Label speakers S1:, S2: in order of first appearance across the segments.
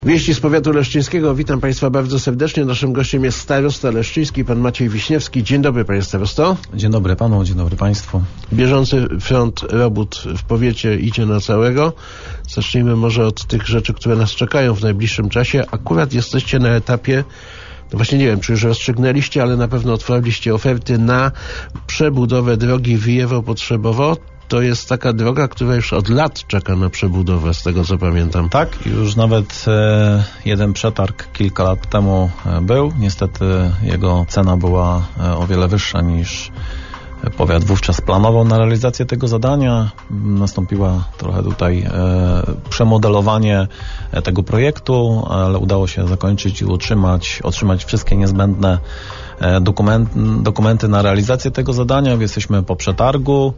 S1: Wieści z powiatu leszczyńskiego. Witam Państwa bardzo serdecznie. Naszym gościem jest starosta leszczyński, pan Maciej Wiśniewski. Dzień dobry, panie starosto.
S2: Dzień dobry panu, dzień dobry państwu.
S1: Bieżący front robót w powiecie idzie na całego. Zacznijmy może od tych rzeczy, które nas czekają w najbliższym czasie. Akurat jesteście na etapie, no właśnie nie wiem, czy już rozstrzygnęliście, ale na pewno otworzyliście oferty na przebudowę drogi Wyjewo-Potrzebowo. To jest taka droga, która już od lat czeka na przebudowę, z tego co pamiętam.
S2: Tak, już nawet jeden przetarg kilka lat temu był. Niestety jego cena była o wiele wyższa niż powiat wówczas planował na realizację tego zadania. Nastąpiła trochę tutaj przemodelowanie tego projektu, ale udało się zakończyć i otrzymać wszystkie niezbędne dokumenty na realizację tego zadania. Jesteśmy po przetargu.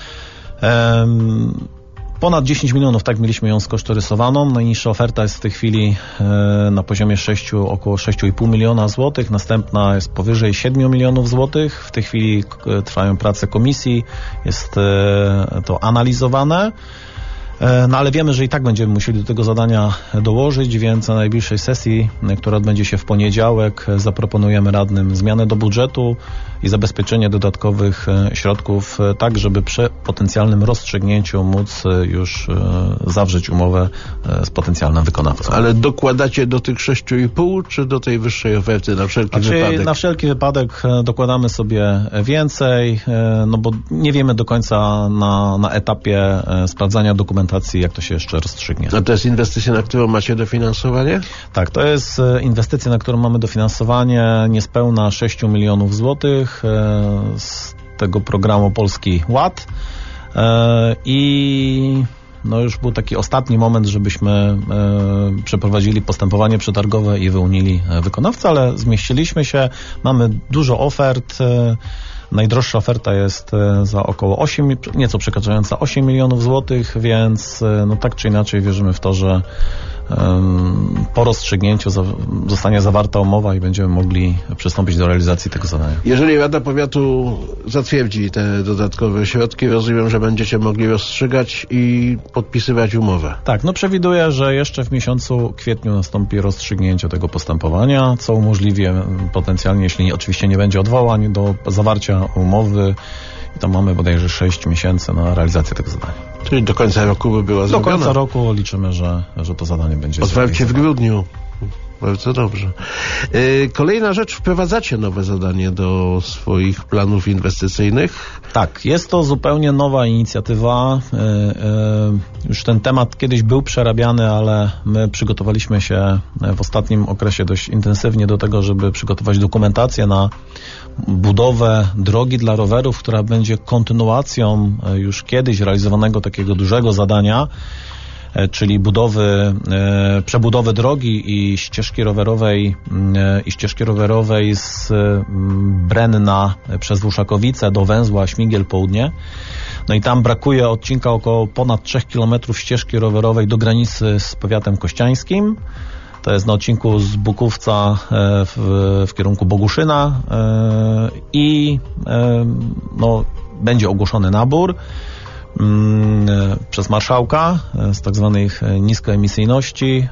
S2: Ponad 10 milionów, tak mieliśmy ją skosztorysowaną. Najniższa oferta jest w tej chwili na poziomie około 6,5 miliona złotych. Następna jest powyżej 7 milionów złotych. W tej chwili trwają prace komisji. Jest to analizowane. No ale wiemy, że i tak będziemy musieli do tego zadania dołożyć, więc na najbliższej sesji, która odbędzie się w poniedziałek, zaproponujemy radnym zmianę do budżetu i zabezpieczenie dodatkowych środków, tak żeby przy potencjalnym rozstrzygnięciu móc już zawrzeć umowę z potencjalnym wykonawcą.
S1: Ale dokładacie do tych 6,5 czy do tej wyższej oferty na wszelki wypadek?
S2: Na wszelki wypadek dokładamy sobie więcej, no bo nie wiemy do końca na etapie sprawdzania dokumentacji, jak to się jeszcze rozstrzygnie.
S1: A to jest inwestycja, na którą macie dofinansowanie?
S2: Tak, to jest inwestycja, na którą mamy dofinansowanie niespełna 6 milionów złotych z tego programu Polski Ład i no już był taki ostatni moment, żebyśmy przeprowadzili postępowanie przetargowe i wyłonili wykonawcę, ale zmieściliśmy się, mamy dużo ofert. Najdroższa oferta jest za około nieco przekraczająca 8 milionów złotych, więc no tak czy inaczej wierzymy w to, że po rozstrzygnięciu zostanie zawarta umowa i będziemy mogli przystąpić do realizacji tego zadania.
S1: Jeżeli Rada Powiatu zatwierdzi te dodatkowe środki, rozumiem, że będziecie mogli rozstrzygać i podpisywać umowę.
S2: Tak, no przewiduję, że jeszcze w miesiącu kwietniu nastąpi rozstrzygnięcie tego postępowania, co umożliwi potencjalnie, jeśli oczywiście nie będzie odwołań, do zawarcia umowy. I tam mamy bodajże 6 miesięcy na realizację tego zadania.
S1: Czyli do końca roku by była zrobiona?
S2: Do końca roku liczymy, że to zadanie będzie
S1: otwarcie w grudniu. Bardzo dobrze. Kolejna rzecz, wprowadzacie nowe zadanie do swoich planów inwestycyjnych?
S2: Tak, jest to zupełnie nowa inicjatywa. Już ten temat kiedyś był przerabiany, ale my przygotowaliśmy się w ostatnim okresie dość intensywnie do tego, żeby przygotować dokumentację na budowę drogi dla rowerów, która będzie kontynuacją już kiedyś realizowanego takiego dużego zadania, czyli przebudowy drogi i ścieżki rowerowej z Brenna przez Włuszakowice do węzła Śmigiel Południe. No i tam brakuje odcinka około ponad 3 km ścieżki rowerowej do granicy z powiatem kościańskim. To jest na odcinku z Bukówca w kierunku Boguszyna i no, będzie ogłoszony nabór przez marszałka z tak zwanych niskoemisyjności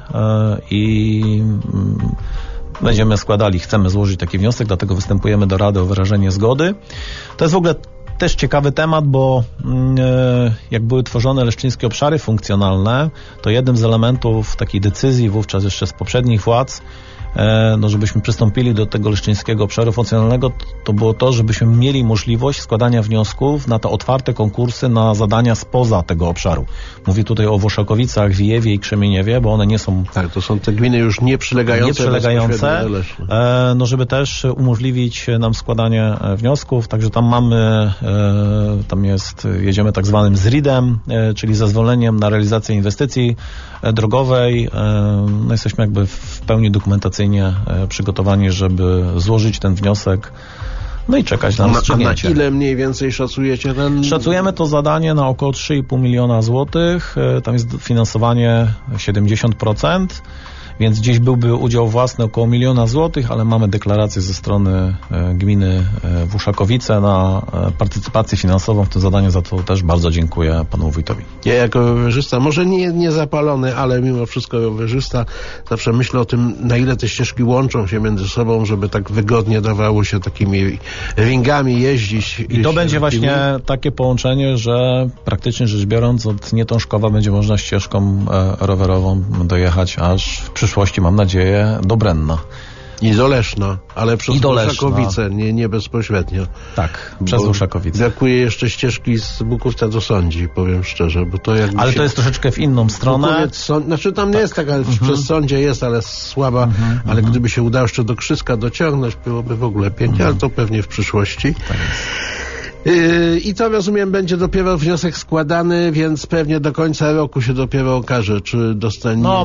S2: i będziemy chcemy złożyć taki wniosek, dlatego występujemy do Rady o wyrażenie zgody. To jest w ogóle też ciekawy temat, bo jak były tworzone leszczyńskie obszary funkcjonalne, to jednym z elementów takiej decyzji wówczas jeszcze z poprzednich władz, no żebyśmy przystąpili do tego leszczyńskiego obszaru funkcjonalnego, to było to, żebyśmy mieli możliwość składania wniosków na te otwarte konkursy na zadania spoza tego obszaru. Mówię tutaj o Włoszakowicach, Wijewie i Krzemieniewie, bo one nie są...
S1: Tak, to są te gminy już nie przylegające.
S2: No żeby też umożliwić nam składanie wniosków, także tam jedziemy tak zwanym ZRID-em, czyli zezwoleniem na realizację inwestycji drogowej. No jesteśmy jakby w pełni dokumentacyjnie przygotowani, żeby złożyć ten wniosek, no i czekać na rozstrzygnięcie.
S1: A na ile mniej więcej szacujecie ten...
S2: Szacujemy to zadanie na około 3,5 miliona złotych. Tam jest finansowanie 70%. więc gdzieś byłby udział własny około 1 000 000 złotych, ale mamy deklarację ze strony gminy Włoszakowice na partycypację finansową w tym zadaniu, za to też bardzo dziękuję panu wójtowi.
S1: Ja jako rowerzysta, może nie zapalony, ale mimo wszystko rowerzysta, zawsze myślę o tym, na ile te ścieżki łączą się między sobą, żeby tak wygodnie dawało się takimi ringami jeździć.
S2: I to będzie właśnie takie połączenie, że praktycznie rzecz biorąc od Nietążkowa będzie można ścieżką rowerową dojechać aż w przyszłości, mam nadzieję, do Brenna.
S1: I do Leszna, ale przez Włoszakowice, nie bezpośrednio.
S2: Tak, przez Włoszakowice.
S1: Brakuje jeszcze ścieżki z Bukówca do Sądzi, powiem szczerze, bo to jakby
S2: ale to jest troszeczkę w inną stronę.
S1: Znaczy tam nie jest taka, przez Sądzie jest, ale słaba, ale gdyby się udało jeszcze do Krzyska dociągnąć, byłoby w ogóle pięknie, ale to pewnie w przyszłości.
S2: Tak jest.
S1: I to, rozumiem, będzie dopiero wniosek składany, więc pewnie do końca roku się dopiero okaże, czy dostaniecie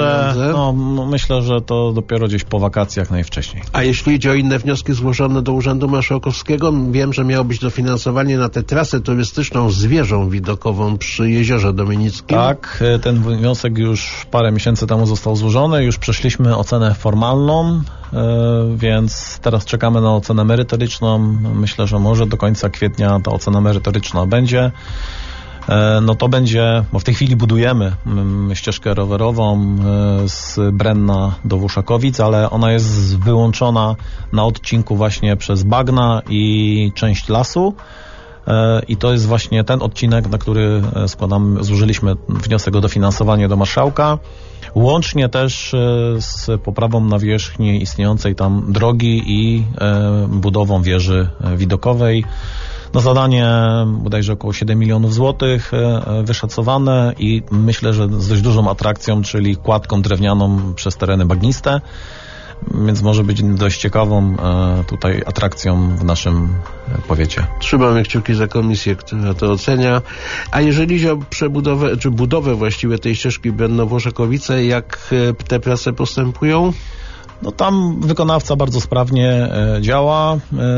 S2: myślę, że to dopiero gdzieś po wakacjach najwcześniej.
S1: A jeśli idzie o inne wnioski złożone do Urzędu Marszałkowskiego, wiem, że miało być dofinansowanie na tę trasę turystyczną z wieżą widokową przy Jeziorze Dominickim.
S2: Tak, ten wniosek już parę miesięcy temu został złożony, już przeszliśmy ocenę formalną, więc teraz czekamy na ocenę merytoryczną. Myślę, że może do końca kwietnia ta ocena merytoryczna będzie. No to będzie, bo w tej chwili budujemy ścieżkę rowerową z Brenna do Włoszakowic, ale ona jest wyłączona na odcinku właśnie przez bagna i część lasu. I to jest właśnie ten odcinek, na który złożyliśmy wniosek o dofinansowanie do marszałka. Łącznie też z poprawą nawierzchni istniejącej tam drogi i budową wieży widokowej. No zadanie bodajże około 7 milionów złotych wyszacowane i myślę, że z dość dużą atrakcją, czyli kładką drewnianą przez tereny bagniste. Więc może być dość ciekawą tutaj atrakcją w naszym powiecie.
S1: Trzymamy kciuki za komisję, która to ocenia. A jeżeli chodzi o przebudowę, czy budowę właściwie tej ścieżki Brenno-Włoszakowice, jak te prace postępują?
S2: No tam wykonawca bardzo sprawnie działa.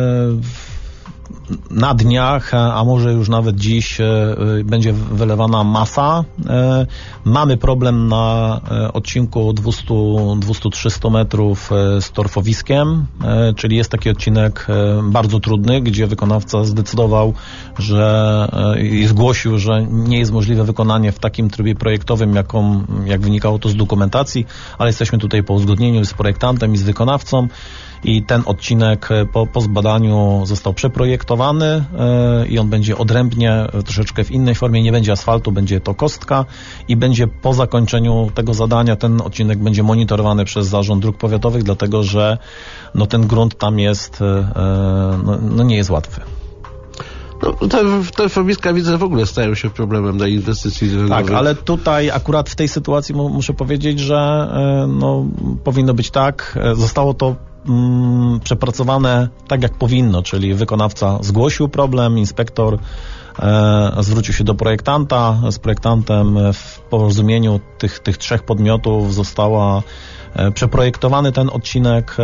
S2: Na dniach, a może już nawet dziś będzie wylewana masa. Mamy problem na odcinku 200-300 metrów z torfowiskiem, czyli jest taki odcinek bardzo trudny, gdzie wykonawca zdecydował, że i zgłosił, że nie jest możliwe wykonanie w takim trybie projektowym, jak wynikało to z dokumentacji, ale jesteśmy tutaj po uzgodnieniu z projektantem i z wykonawcą. I ten odcinek po zbadaniu został przeprojektowany i on będzie odrębnie, troszeczkę w innej formie, nie będzie asfaltu, będzie to kostka i będzie po zakończeniu tego zadania ten odcinek będzie monitorowany przez Zarząd Dróg Powiatowych, dlatego że no, ten grunt tam jest, nie jest łatwy.
S1: No, te torfowiska, widzę, w ogóle stają się problemem dla inwestycji drogowych.
S2: Tak, ale tutaj akurat w tej sytuacji muszę powiedzieć, że powinno być tak, zostało to przepracowane tak jak powinno, czyli wykonawca zgłosił problem, inspektor zwrócił się do projektanta, z projektantem w porozumieniu tych trzech podmiotów została przeprojektowany ten odcinek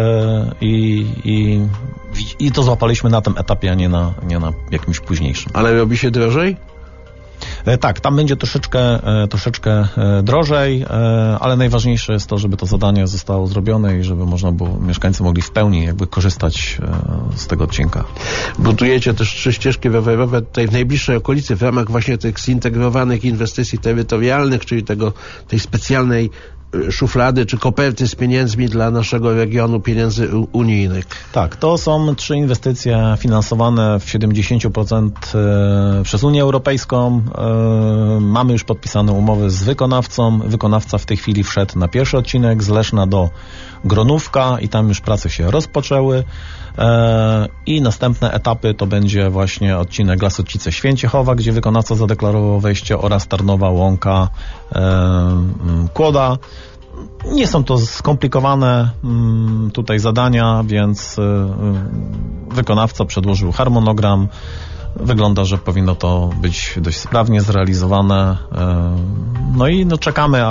S2: i to złapaliśmy na tym etapie, a nie na jakimś późniejszym.
S1: Ale robi się drożej?
S2: Tak, tam będzie troszeczkę drożej, ale najważniejsze jest to, żeby to zadanie zostało zrobione i żeby mieszkańcy mogli w pełni jakby korzystać z tego odcinka.
S1: Budujecie też 3 ścieżki rowerowe tutaj w najbliższej okolicy w ramach właśnie tych zintegrowanych inwestycji terytorialnych, czyli tej specjalnej szuflady czy koperty z pieniędzmi dla naszego regionu, pieniędzy unijnych.
S2: Tak, to są 3 inwestycje finansowane w 70% przez Unię Europejską. Mamy już podpisane umowy z wykonawcą. Wykonawca w tej chwili wszedł na pierwszy odcinek z Leszna do Gronówka i tam już prace się rozpoczęły. I następne etapy to będzie właśnie odcinek Lasocice-Święciechowa, gdzie wykonawca zadeklarował wejście, oraz Tarnowa, Łąka, Kłoda. Nie są to skomplikowane tutaj zadania, więc wykonawca przedłożył harmonogram. Wygląda, że powinno to być dość sprawnie zrealizowane. No i czekamy,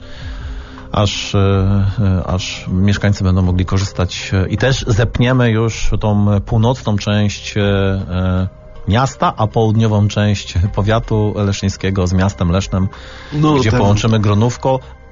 S2: aż mieszkańcy będą mogli korzystać i też zepniemy już tą północną część miasta, a południową część powiatu leszczyńskiego z miastem Lesznem, gdzie połączymy Gronówko.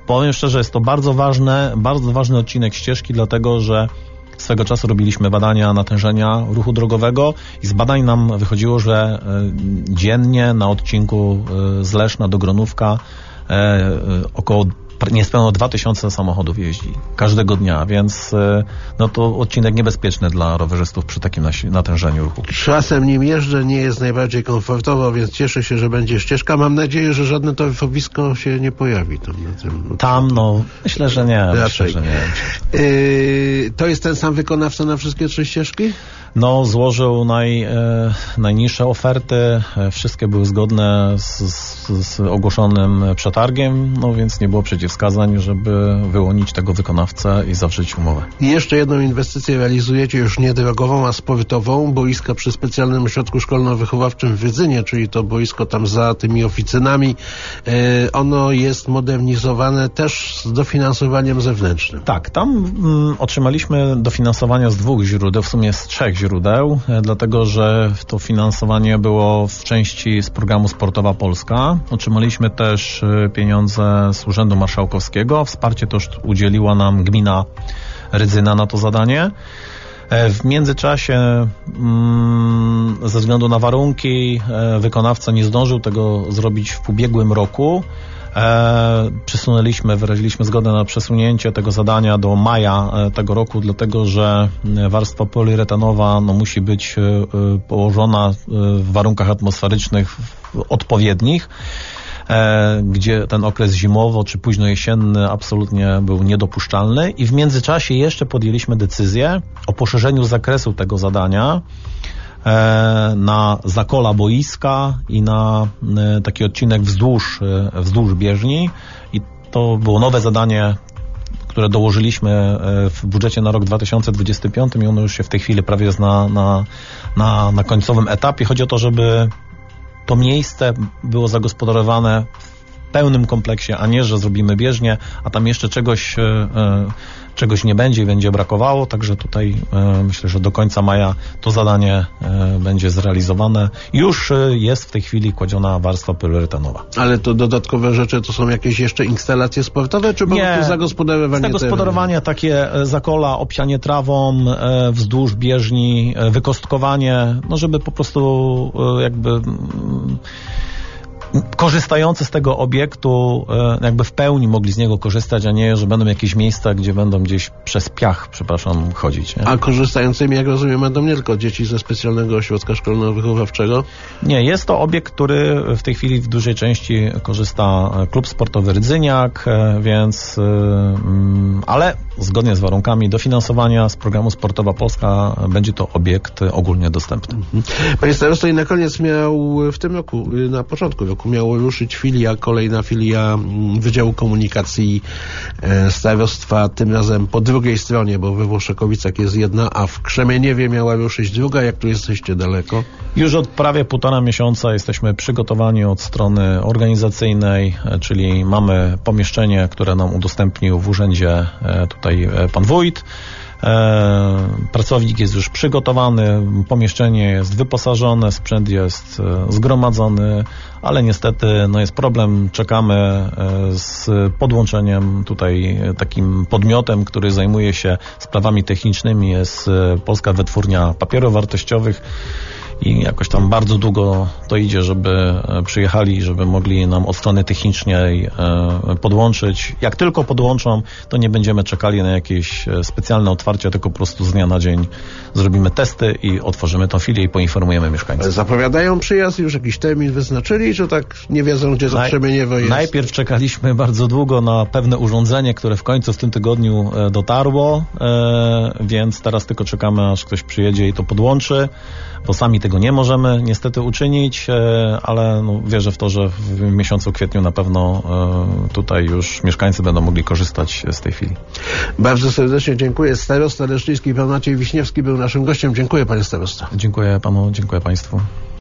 S2: Powiem szczerze, jest to bardzo ważny odcinek ścieżki, dlatego że swego czasu robiliśmy badania natężenia ruchu drogowego i z badań nam wychodziło, że dziennie na odcinku z Leszna do Gronówka około niespełna 2000 samochodów jeździ każdego dnia, więc no to odcinek niebezpieczny dla rowerzystów przy takim natężeniu ruchu.
S1: Czasem nim jeżdżę, nie jest najbardziej komfortowo, więc cieszę się, że będzie ścieżka. Mam nadzieję, że żadne toryfowisko się nie pojawi tam na tym.
S2: Tam, no, myślę, że nie.
S1: Raczej.
S2: Myślę, że nie.
S1: To jest ten sam wykonawca na wszystkie 3 ścieżki?
S2: No, złożył najniższe oferty, wszystkie były zgodne z ogłoszonym przetargiem, no więc nie było przeciwwskazań, żeby wyłonić tego wykonawcę i zawrzeć umowę.
S1: I jeszcze jedną inwestycję realizujecie, już nie drogową, a sportową, boiska przy specjalnym ośrodku szkolno-wychowawczym w Rydzynie, czyli to boisko tam za tymi oficynami. Ono jest modernizowane też z dofinansowaniem zewnętrznym.
S2: Tak, tam otrzymaliśmy dofinansowania z 2 źródeł, w sumie z 3 źródeł, dlatego że to finansowanie było w części z programu Sportowa Polska. Otrzymaliśmy też pieniądze z Urzędu Marszałkowskiego. Wsparcie też udzieliła nam gmina Rydzyna na to zadanie. W międzyczasie ze względu na warunki wykonawca nie zdążył tego zrobić w ubiegłym roku. Wyraziliśmy zgodę na przesunięcie tego zadania do maja tego roku, dlatego że warstwa poliuretanowa musi być położona w warunkach atmosferycznych odpowiednich, gdzie ten okres zimowo czy późno jesienny absolutnie był niedopuszczalny i w międzyczasie jeszcze podjęliśmy decyzję o poszerzeniu zakresu tego zadania na zakola boiska i na taki odcinek wzdłuż bieżni i to było nowe zadanie, które dołożyliśmy w budżecie na rok 2025 i ono już się w tej chwili prawie jest na końcowym etapie. Chodzi o to, żeby to miejsce było zagospodarowane w pełnym kompleksie, a nie, że zrobimy bieżnię, a tam jeszcze czegoś nie będzie i będzie brakowało, także tutaj myślę, że do końca maja to zadanie będzie zrealizowane. Już jest w tej chwili kładziona warstwa poliuretanowa. Ale to dodatkowe rzeczy to są jakieś jeszcze instalacje sportowe, czy po prostu zagospodarowanie? Zagospodarowanie, takie zakola, obsianie trawą wzdłuż bieżni, wykostkowanie, no żeby po prostu jakby korzystający z tego obiektu jakby w pełni mogli z niego korzystać, a nie, że będą jakieś miejsca, gdzie będą gdzieś przez piach, chodzić. Nie? A korzystającymi, jak rozumiem, będą nie tylko dzieci ze specjalnego ośrodka szkolno-wychowawczego? Nie, jest to obiekt, który w tej chwili w dużej części korzysta klub sportowy Rydzyniak, więc ale zgodnie z warunkami dofinansowania z programu Sportowa Polska będzie to obiekt ogólnie dostępny. Panie starosto, i na koniec w tym roku, na początku roku miało ruszyć kolejna filia Wydziału Komunikacji Starostwa, tym razem po drugiej stronie, bo we Włoszekowicach jest jedna, a w Krzemieniewie miała ruszyć druga. Jak tu jesteście daleko? Już od prawie 1,5 miesiąca jesteśmy przygotowani od strony organizacyjnej, czyli mamy pomieszczenie, które nam udostępnił w urzędzie tutaj pan wójt. Pracownik jest już przygotowany, pomieszczenie jest wyposażone, sprzęt jest zgromadzony, ale niestety jest problem. Czekamy z podłączeniem tutaj takim podmiotem, który zajmuje się sprawami technicznymi, jest Polska Wytwórnia Papierów Wartościowych. I jakoś tam bardzo długo to idzie, żeby przyjechali, żeby mogli nam od strony technicznej podłączyć. Jak tylko podłączą, to nie będziemy czekali na jakieś specjalne otwarcie, tylko po prostu z dnia na dzień zrobimy testy i otworzymy tą filię i poinformujemy mieszkańców. Zapowiadają przyjazd, już jakiś termin wyznaczyli, czy tak nie wiedzą, gdzie to Krzemieniewo jest? Najpierw czekaliśmy bardzo długo na pewne urządzenie, które w końcu w tym tygodniu dotarło, więc teraz tylko czekamy, aż ktoś przyjedzie i to podłączy, bo sami tego nie możemy niestety uczynić, ale wierzę w to, że w miesiącu kwietniu na pewno tutaj już mieszkańcy będą mogli korzystać z tej chwili. Bardzo serdecznie dziękuję. Starosta leszczyński pan Maciej Wiśniewski był naszym gościem. Dziękuję, panie starosto. Dziękuję panu, dziękuję państwu.